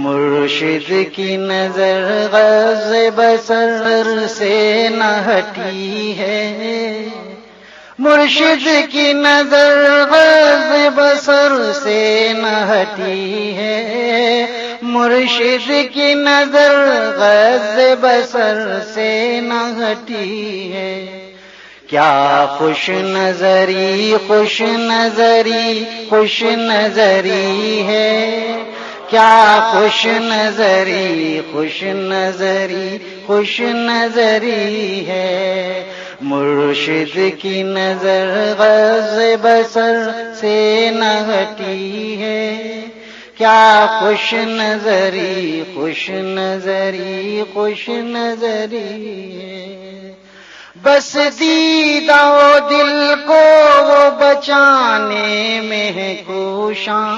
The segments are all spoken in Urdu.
مرشد کی نظر غض بصر سے نہ ہٹی ہے، مرشد کی نظر غض بصر سے نہ ہٹی ہے، مرشد کی نظر غض بصر سے نہ ہٹی ہے۔ کیا خوش نظری خوش نظری خوش نظری ہے، کیا خوش نظری خوش نظری خوش نظری ہے، مرشد کی نظر غض بصر سے نہ ہٹی ہے۔ کیا خوش نظری خوش نظری خوش نظری ہے، بس دیدہ و دل کو وہ بچانے میں ہے کوشاں،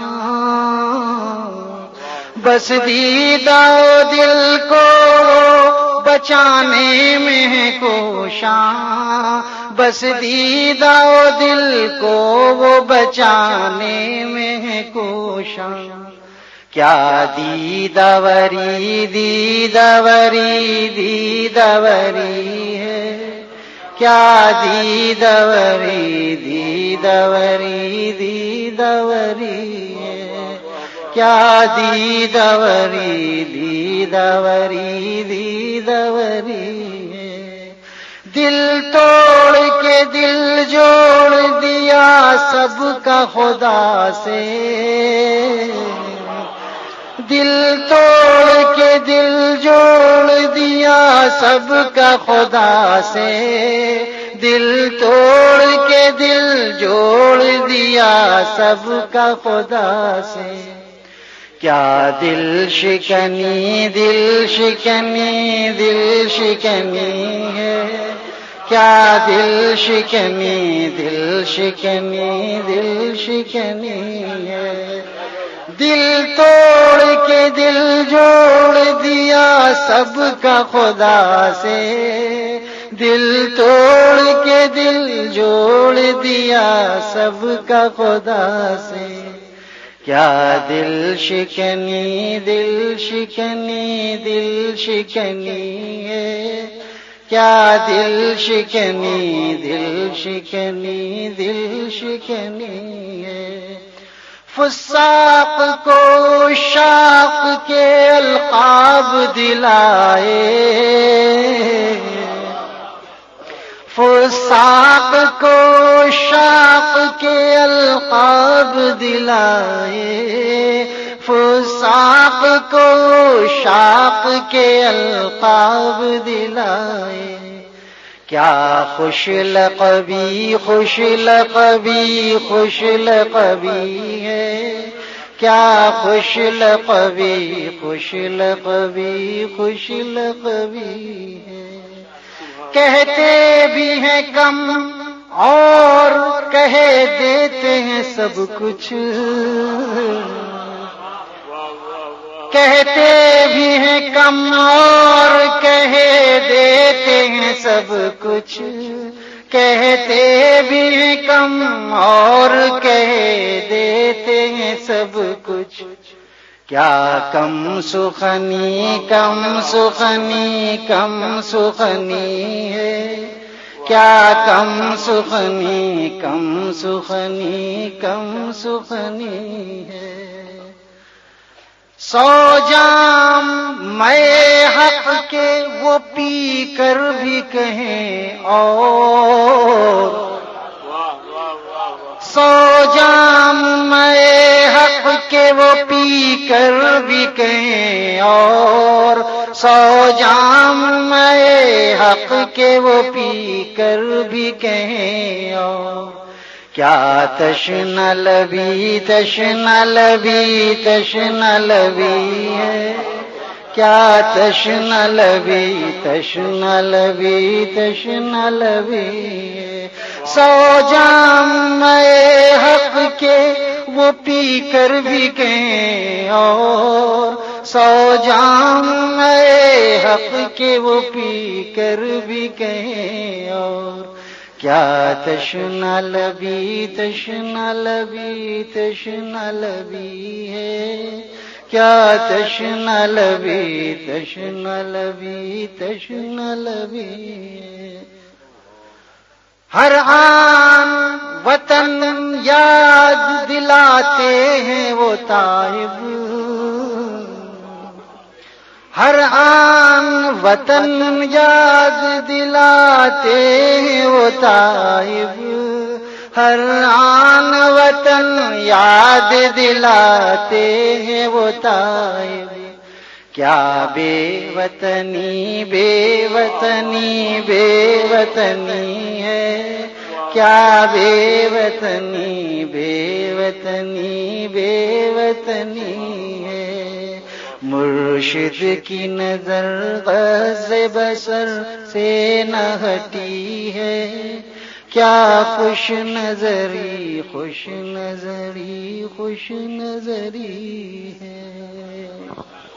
بس دیدہ و دل کو وہ بچانے میں ہے کوشاں، بس دیدہ و دل کو وہ بچانے میں ہے کوشاں۔ کیا دیداوری دیداوری دیداوری ہے، کیا دیداوری دیداوری دیداوری ہے، کیا دیداوری دیداوری دیداوری ہے، دل توڑ کے دل جوڑ دیا سب کا خدا سے، دل توڑ کے دل جوڑ دیا سب کا خدا سے، دل توڑ کے دل جوڑ دیا سب کا خدا سے۔ کیا دل شکنی دل شکنی دل شکنی ہے، کیا دل شکنی دل شکنی دل شکنی ہے، دل توڑ کے دل جوڑ دیا سب کا خدا سے، دل توڑ کے دل جوڑ دیا سب کا خدا سے۔ کیا دل شکنی دل شکنی دل شکنی ہے، کیا دل شکنی دل شکنی دل شکنی ہے، فساق کو شاق کے القاب دلائے، فساق کو شاق کے القاب دلائے، فساق کو شاق کے القاب دلائے۔ کیا خوش لقبی خوش لقبی خوش لقبی ہے، کیا خوش لقبی خوش لقبی خوش لقبی ہے، کہتے بھی ہیں کم اور کہہ دیتے ہیں سب کچھ، کہتے بھی ہیں کم اور کہہ دیتے ہیں سب کچھ، کہتے بھی ہیں کم اور کہہ دیتے ہیں سب کچھ۔ کیا کم سخنی کم سخنی کم سخنی ہے، کیا کم سخنی کم سخنی کم سخنی ہے، سو جام میں حق کے وہ پی کر بھی کہیں اور، سو جام میں حق کے وہ پی کر بھی کہیں اور، سو جام میں حق کے وہ پی کر بھی کہیں اور۔ کیا تشنہ لبی تشنہ لبی تشنہ لبی ہے، کیا تشنہ لبی تشنہ لبی تشنہ لبی ہے، سو جام میں حق کے وہ پی کر بھی کہیں اور، سو جام میں حق کے وہ پی کر بھی کہیں اور۔ کیا تشنہ لبی تشنہ لبی تشنہ لبی ہے، کیا تشن لبی تشن لبی تشن لبی. ہر آن وطن یاد دلاتے ہیں وہ تائب، ہر آن وطن یاد دلاتے ہیں وہ تائب، ہر آن وطن یاد دلاتے ہیں وہ تائب. کیا بے وطنی بے وطنی بے وطنی ہے، کیا بے وطنی بے وطنی بے وطنی ہے. مرشد کی نظر غض بصر سے نہ ہٹی ہے، کیا خوش نظری خوش نظری خوش نظری ہے.